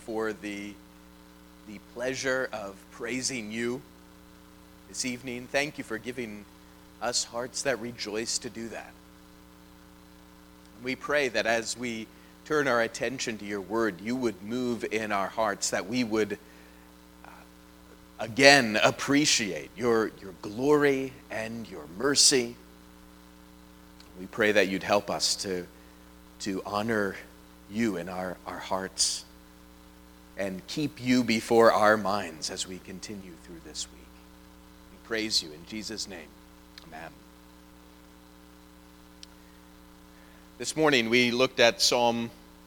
for the pleasure of praising you this evening. Thank you for giving us hearts that rejoice to do that. We pray that as we turn our attention to your word, you would move in our hearts, that we would again appreciate your glory and your mercy. We pray that you'd help us to honor you in our hearts and keep you before our minds as we continue through this week. We praise you in Jesus' name. Amen. This morning we looked at Psalm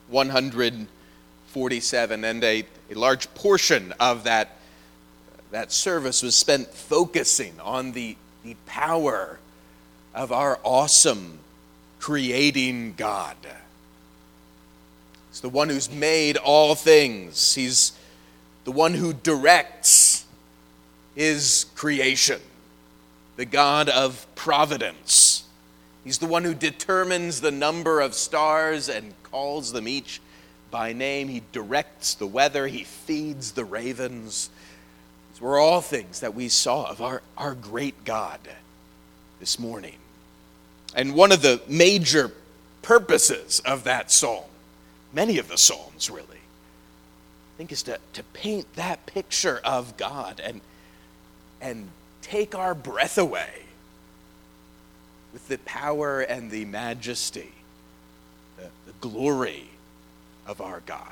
147, and a large portion of that service was spent focusing on the power of our awesome creating God. He's the one who's made all things. He's the one who directs his creation, the God of providence. He's the one who determines the number of stars and calls them each by name. He directs the weather. He feeds the ravens. These were all things that we saw of our great God this morning. And one of the major purposes of that psalm, many of the psalms really, I think is to paint that picture of God and take our breath away with the power and the majesty, the glory of our God.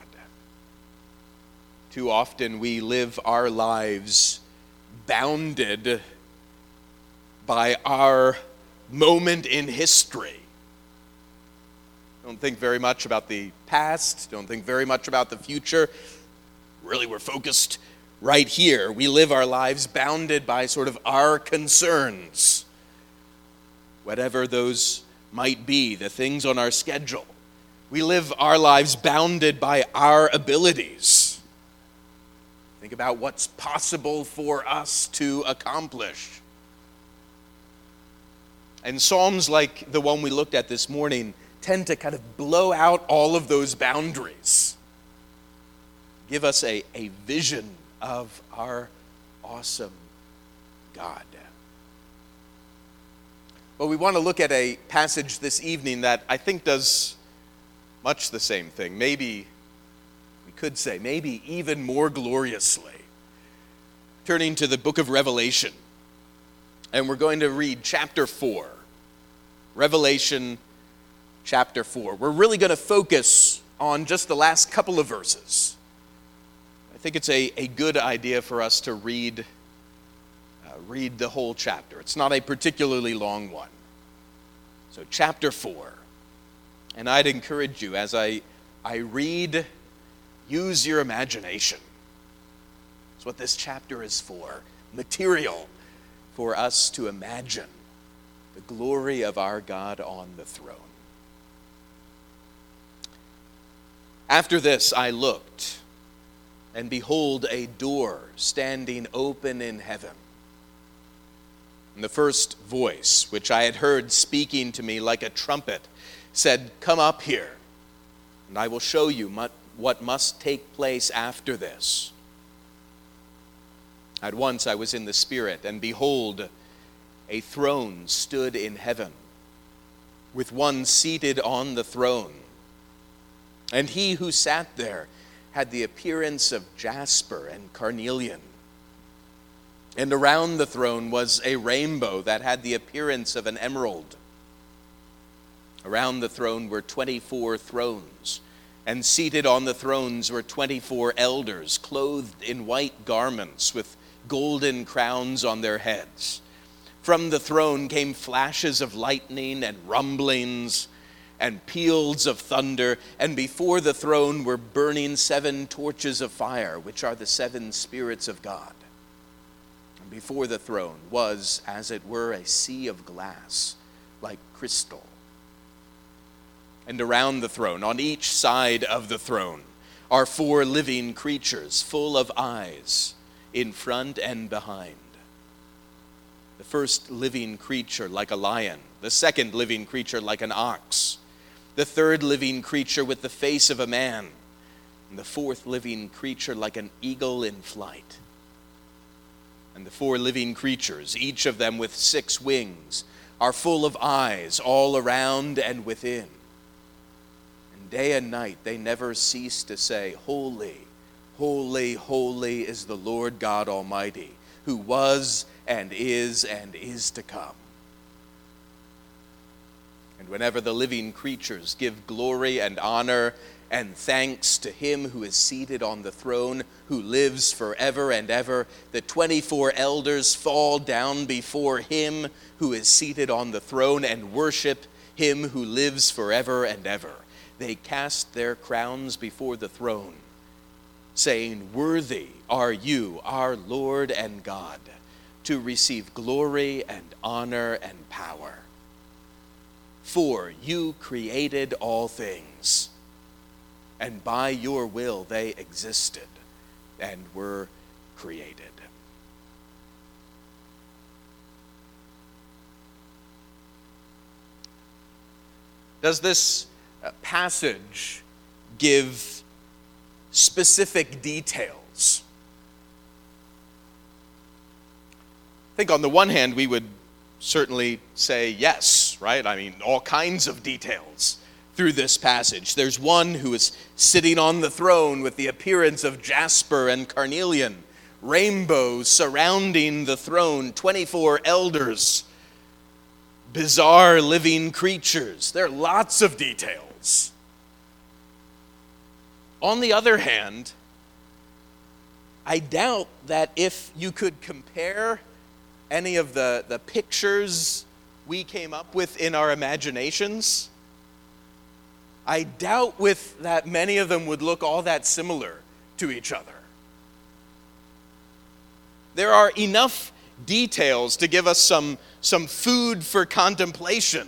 Too often we live our lives bounded by our moment in history. Don't think very much about the past, don't think very much about the future. Really, we're focused right here. We live our lives bounded by sort of our concerns, whatever those might be, the things on our schedule. We live our lives bounded by our abilities. Think about what's possible for us to accomplish. And psalms like the one we looked at this morning tend to kind of blow out all of those boundaries. Give us a vision of our awesome God. Well, we want to look at a passage this evening that I think does much the same thing. Maybe, we could say, maybe even more gloriously. Turning to the book of Revelation. And we're going to read chapter 4. Revelation chapter 4. We're really going to focus on just the last couple of verses. I think it's a good idea for us to read the whole chapter. It's not a particularly long one. So chapter 4. And I'd encourage you, as I read, use your imagination. That's what this chapter is for. Material for us to imagine the glory of our God on the throne. After this I looked, and behold, a door standing open in heaven. And the first voice, which I had heard speaking to me like a trumpet, said, "Come up here, and I will show you what must take place after this." At once I was in the Spirit, and behold, a throne stood in heaven, with one seated on the throne. And he who sat there had the appearance of jasper and carnelian. And around the throne was a rainbow that had the appearance of an emerald. Around the throne were 24 thrones, and seated on the thrones were 24 elders, clothed in white garments with golden crowns on their heads. From the throne came flashes of lightning and rumblings and peals of thunder, and before the throne were burning 7 torches of fire, which are the 7 spirits of God. And before the throne was, as it were, a sea of glass, like crystal. And around the throne, on each side of the throne, are 4 living creatures full of eyes, in front and behind. The first living creature like a lion, the second living creature like an ox, the third living creature with the face of a man, and the fourth living creature like an eagle in flight. And the four living creatures, each of them with 6 wings, are full of eyes all around and within. And day and night they never cease to say, Holy, holy, holy is the Lord God Almighty, who was and is to come. And whenever the living creatures give glory and honor and thanks to him who is seated on the throne, who lives forever and ever, the 24 elders fall down before him who is seated on the throne and worship him who lives forever and ever. They cast their crowns before the throne, saying, Worthy are you, our Lord and God, to receive glory and honor and power. For you created all things, and by your will they existed and were created. Does this passage give specific details? I think on the one hand we would certainly say yes, right? I mean, all kinds of details through this passage. There's one who is sitting on the throne with the appearance of jasper and carnelian, rainbows surrounding the throne, 24 elders, bizarre living creatures. There are lots of details. On the other hand, I doubt that if you could compare any of the pictures we came up with in our imaginations, I doubt that many of them would look all that similar to each other. There are enough details to give us some food for contemplation.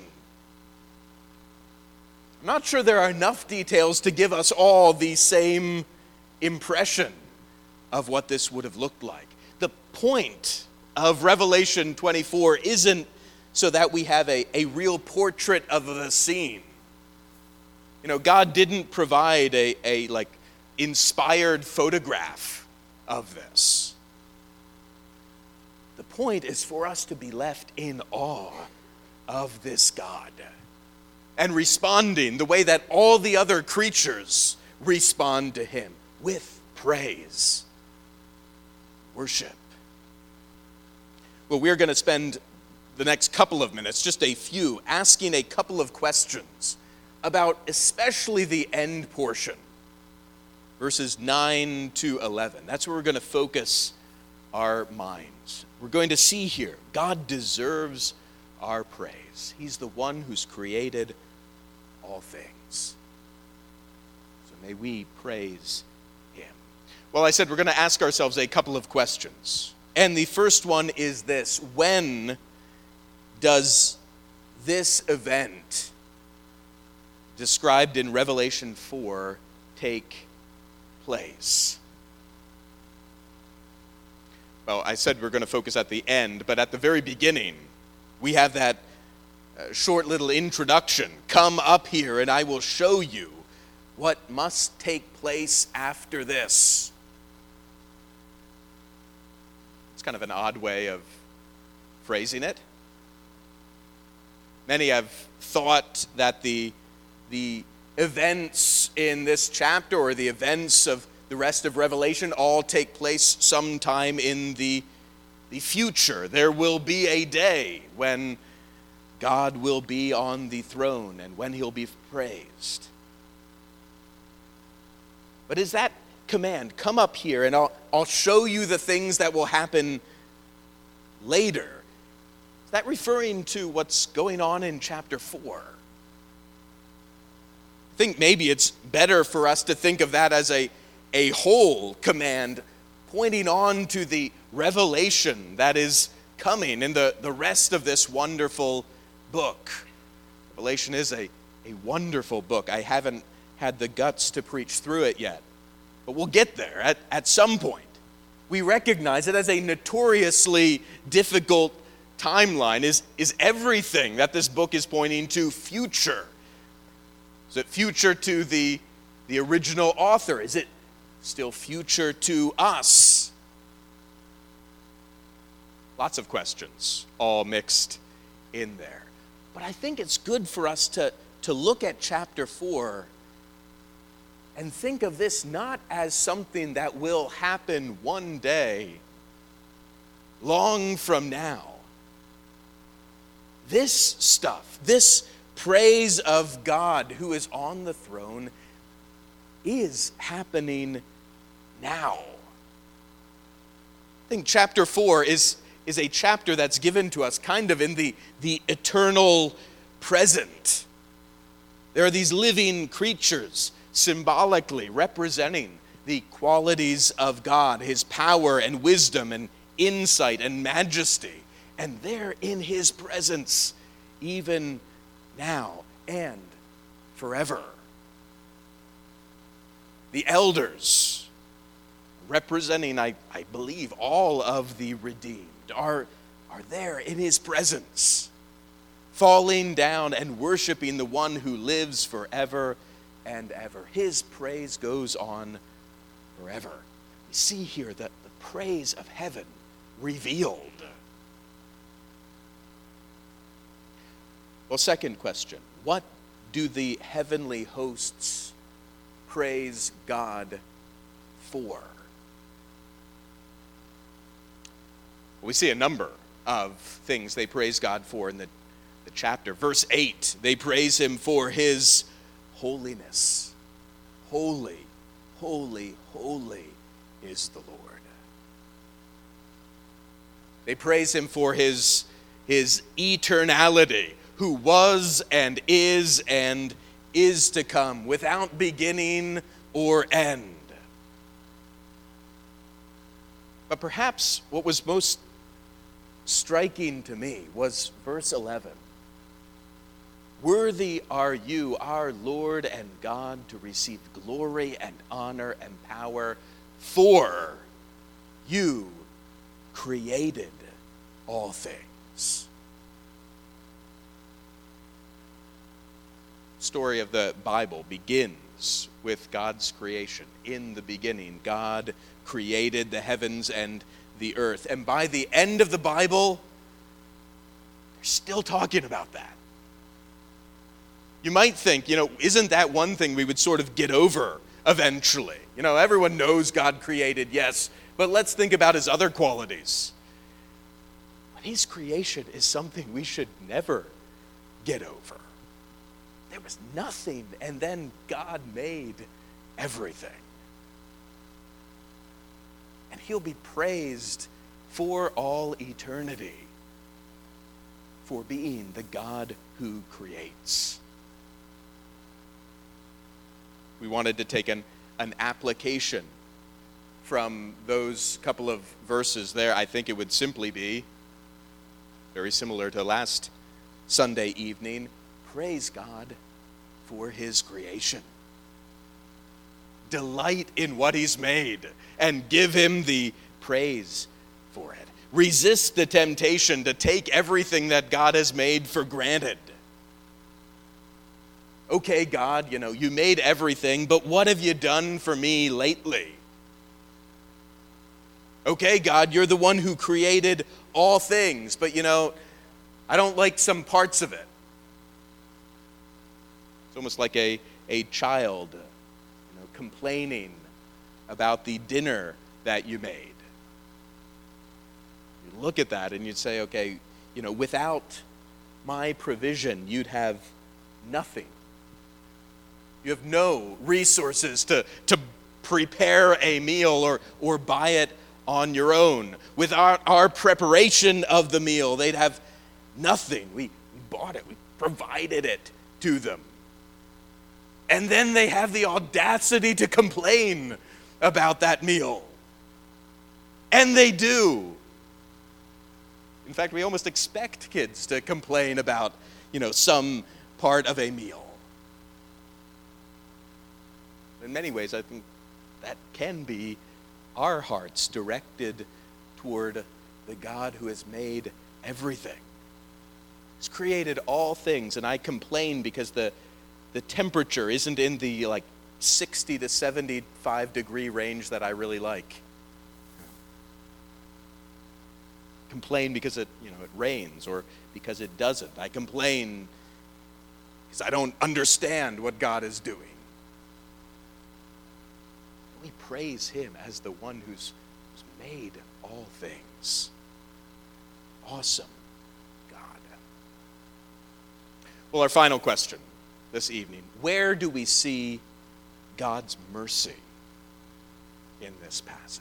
I'm not sure there are enough details to give us all the same impression of what this would have looked like. The point of Revelation 24 isn't so that we have a real portrait of the scene. You know, God didn't provide a inspired photograph of this. The point is for us to be left in awe of this God and responding the way that all the other creatures respond to him, with praise, worship. Well, we're going to spend the next couple of minutes, just a few, asking a couple of questions about especially the end portion, verses 9 to 11. That's where we're going to focus our minds. We're going to see here, God deserves our praise. He's the one who's created all things. So may we praise him. Well, I said we're going to ask ourselves a couple of questions. And the first one is this: when does this event described in Revelation 4 take place? Well, I said we're going to focus at the end, but at the very beginning, we have that short little introduction. Come up here and I will show you what must take place after this. It's kind of an odd way of phrasing it. Many have thought that the events in this chapter, or the events of the rest of Revelation, all take place sometime in the future. There will be a day when God will be on the throne and when he'll be praised. But is that command, come up here and I'll show you the things that will happen later, is that referring to what's going on in chapter 4? I think maybe it's better for us to think of that as a whole command pointing on to the revelation that is coming in the rest of this wonderful book. Revelation is a wonderful book. I haven't had the guts to preach through it yet, but we'll get there at some point. We recognize it as a notoriously difficult timeline. Is everything that this book is pointing to future? Is it future to the original author? Is it still future to us? Lots of questions, all mixed in there. But I think it's good for us to look at chapter 4 and think of this not as something that will happen one day, long from now. This stuff, this praise of God who is on the throne, is happening now. I think chapter 4 is a chapter that's given to us kind of in the eternal present. There are these living creatures symbolically representing the qualities of God, his power and wisdom and insight and majesty. And they're in his presence even now and forever. The elders, representing, I believe, all of the redeemed, are there in his presence, falling down and worshiping the one who lives forever and ever. His praise goes on forever. We see here that the praise of heaven revealed. Well, second question, what do the heavenly hosts praise God for? We see a number of things they praise God for in the chapter. Verse 8, they praise him for his holiness. Holy, holy, holy is the Lord. They praise him for his eternality, who was and is to come, without beginning or end. But perhaps what was most striking to me was verse 11. Worthy are you, our Lord and God, to receive glory and honor and power, for you created all things. The story of the Bible begins with God's creation. In the beginning, God created the heavens and the earth. And by the end of the Bible, they're still talking about that. You might think, isn't that one thing we would sort of get over eventually? Everyone knows God created, yes, but let's think about his other qualities. But his creation is something we should never get over. There was nothing, and then God made everything. And he'll be praised for all eternity for being the God who creates. We wanted to take an application from those couple of verses there. I think it would simply be very similar to last Sunday evening. Praise God for his creation. Delight in what he's made and give him the praise for it. Resist the temptation to take everything that God has made for granted. Okay, God, you made everything, but what have you done for me lately? Okay, God, you're the one who created all things, but I don't like some parts of it. It's almost like a child, complaining about the dinner that you made. You look at that and you'd say, okay, without my provision, you'd have nothing. You have no resources to prepare a meal or buy it on your own. Without our preparation of the meal, they'd have nothing. We bought it. We provided it to them. And then they have the audacity to complain about that meal. And they do. In fact, we almost expect kids to complain about, some part of a meal. In many ways, I think that can be our hearts directed toward the God who has made everything. He's created all things, and I complain because the temperature isn't in the 60 to 75 degree range that I really like. Complain because it rains or because it doesn't. I complain because I don't understand what God is doing. We praise him as the one who's made all things. Awesome God. Well, our final question this evening: where do we see God's mercy in this passage?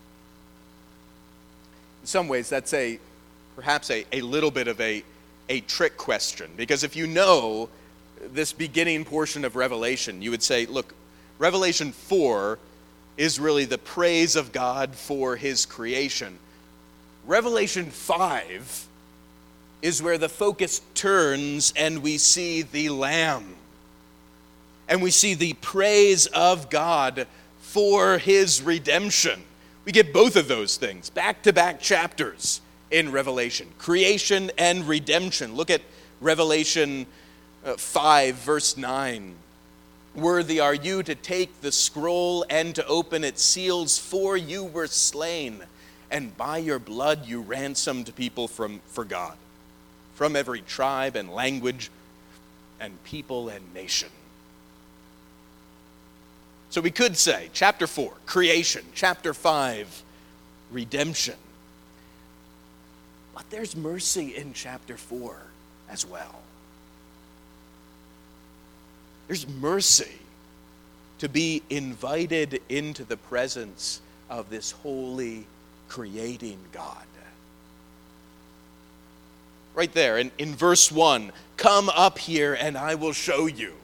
In some ways, that's perhaps a little bit of a trick question, because if you know this beginning portion of Revelation, you would say, look, Revelation 4 is really the praise of God for his creation. Revelation 5 is where the focus turns and we see the Lamb. And we see the praise of God for his redemption. We get both of those things, back-to-back chapters in Revelation, creation and redemption. Look at Revelation 5, verse 9. Worthy are you to take the scroll and to open its seals, for you were slain, and by your blood you ransomed people for God, from every tribe and language and people and nation. So we could say, chapter 4, creation, chapter 5, redemption. But there's mercy in chapter 4 as well. There's mercy to be invited into the presence of this holy, creating God. Right there in verse 1, come up here and I will show you.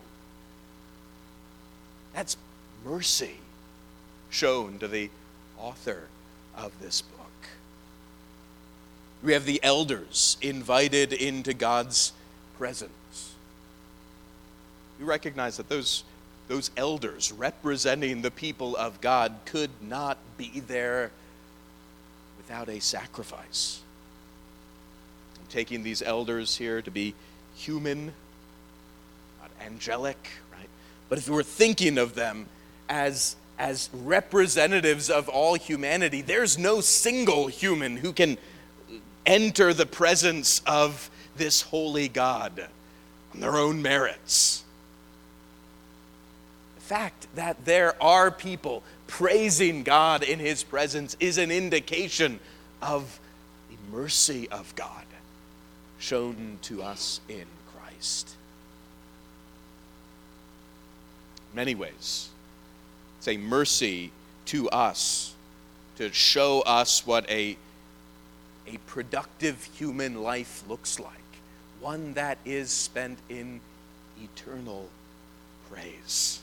That's mercy shown to the author of this book. We have the elders invited into God's presence. You recognize that those elders representing the people of God could not be there without a sacrifice. I'm taking these elders here to be human, not angelic, right? But if we're thinking of them as representatives of all humanity, there's no single human who can enter the presence of this holy God on their own merits. The fact that there are people praising God in his presence is an indication of the mercy of God shown to us in Christ. In many ways, it's a mercy to us to show us what a productive human life looks like, one that is spent in eternal praise.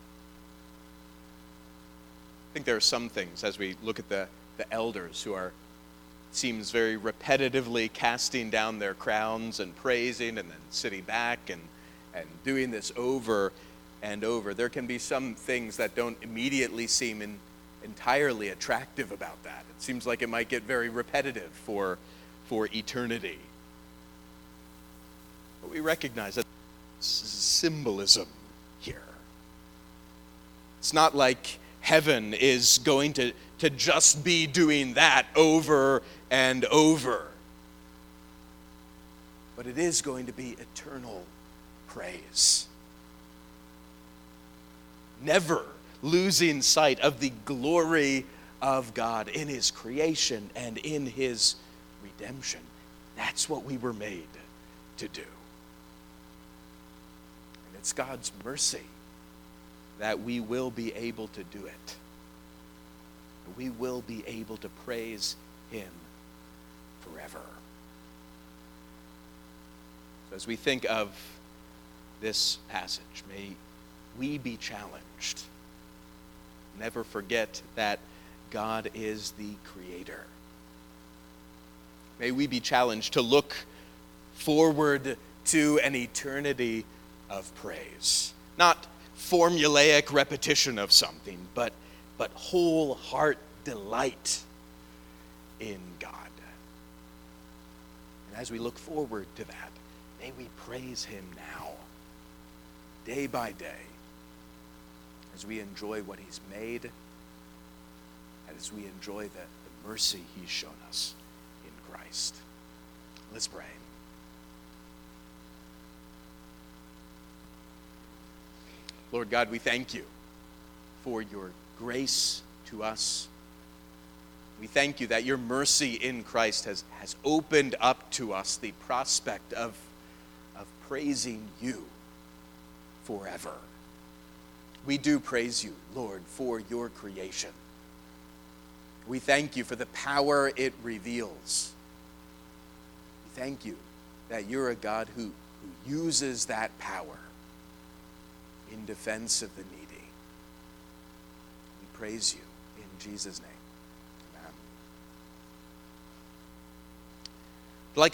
I think there are some things, as we look at the elders who seems very repetitively casting down their crowns and praising and then sitting back and doing this over and over. There can be some things that don't immediately seem entirely attractive about that. It seems like it might get very repetitive for eternity. But we recognize that symbolism here. It's not like heaven is going to just be doing that over and over. But it is going to be eternal praise. Never losing sight of the glory of God in his creation and in his redemption. That's what we were made to do. And it's God's mercy that we will be able to do it. We will be able to praise him forever. So as we think of this passage, may we be challenged. Never forget that God is the creator. May we be challenged to look forward to an eternity of praise. Not formulaic repetition of something, but whole heart delight in God. And as we look forward to that, may we praise him now, day by day, as we enjoy what he's made, and as we enjoy the mercy he's shown us in Christ. Let's pray. Lord God, we thank you for your grace to us. We thank you that your mercy in Christ has opened up to us the prospect of praising you forever. We do praise you, Lord, for your creation. We thank you for the power it reveals. We thank you that you're a God who uses that power in defense of the needy. We praise you in Jesus' name.